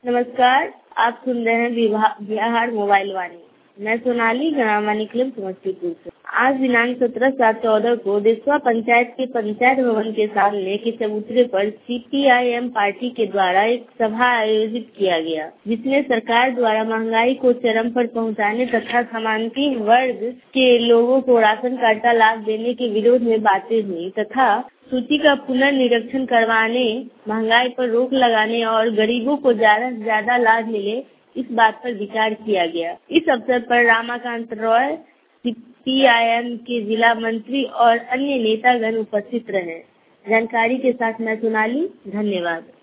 नमस्कार, आप सुन रहे हैं बिहार मोबाइल वाणी। मैं सोनाली ग्राम क्लब समस्तीपुर से। आज दिनांक 17/7/14 को देशवा पंचायत के पंचायत भवन के सामने के चबूतरे पर CPIM पार्टी के द्वारा एक सभा आयोजित किया गया, जिसमें सरकार द्वारा महंगाई को चरम पर पहुंचाने तथा समांतीय वर्ग के लोगों को राशन कार्ड का लाभ देने के विरोध में बातें हुई तथा सूची का पुनर्निरीक्षण करवाने, महंगाई पर रोक लगाने और गरीबों को ज्यादा से ज्यादा लाभ मिले, इस बात पर विचार किया गया। इस अवसर पर रामाकांत रॉय, CPIM के जिला मंत्री और अन्य नेतागण उपस्थित रहे। जानकारी के साथ मैं सोनाली, धन्यवाद।